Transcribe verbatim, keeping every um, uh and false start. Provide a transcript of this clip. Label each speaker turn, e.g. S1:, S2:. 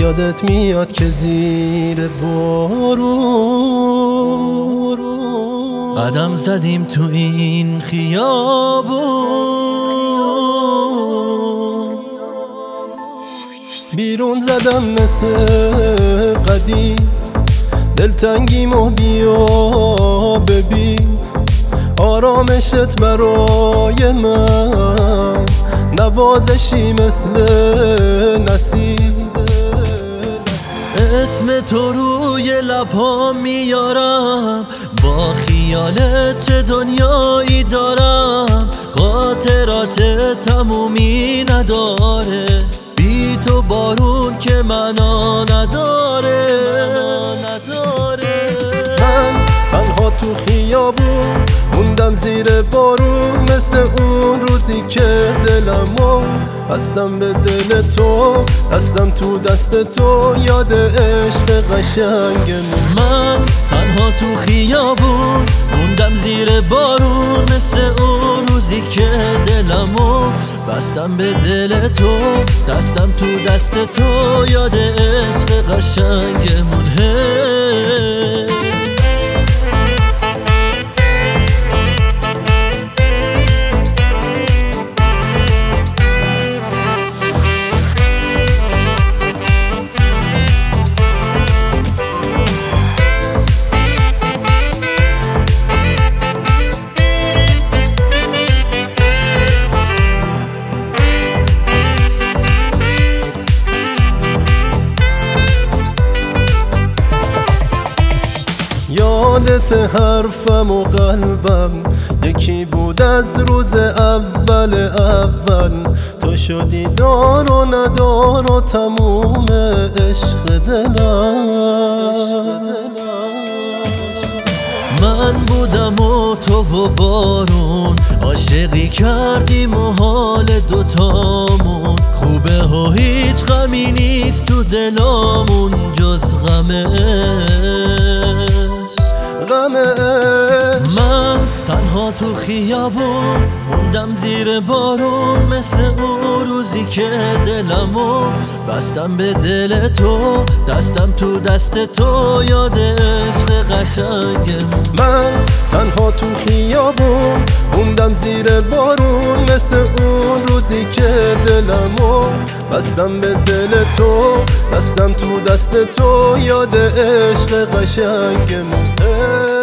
S1: یادت میاد که زیر بارون
S2: قدم زدیم تو این خیابون،
S1: بیرون زدم مثل قدیم دلتنگیمو بیا ببین، آرامشت برای من نوازشی مثل نسیم.
S2: اسم تو روی لبام میارم، با خیالت چه دنیایی دارم. خاطرات تمومی نداره، بی تو بارون که معنا نداره نداره.
S1: من تنها تو خیابون موندم زیر بارون، مثل اون روزی که دلمو بستم به دل تو، دستم تو دست تو، یاد عشق قشنگمون.
S2: من تنها تو خیابون موندم زیر بارون، مثل اون روزی که دلمو بستم به دل تو، دستم تو دست تو، یاد عشق قشنگمون.
S1: یادت حرفم و قلبم یکی بود از روز اول اول، تو شدی دار و ندار و تموم عشق دلم.
S2: من بودم و تو و بارون، عاشقی کردیم و حال دوتامون خوبه و هیچ غمی نیست تو دلامون جز غم
S1: غمش.
S2: من تنها تو خیابون موندم زیر بارون، مثل اون روزی که دلمو بستم به دل تو، دستم تو دست تو، یاد عشق قشنگمون.
S1: من تنها تو خیابون موندم زیر بارون، مثل اون روزی که دلمو بستم به دل تو، دستم تو دست تو، یاد عشق قشنگمون.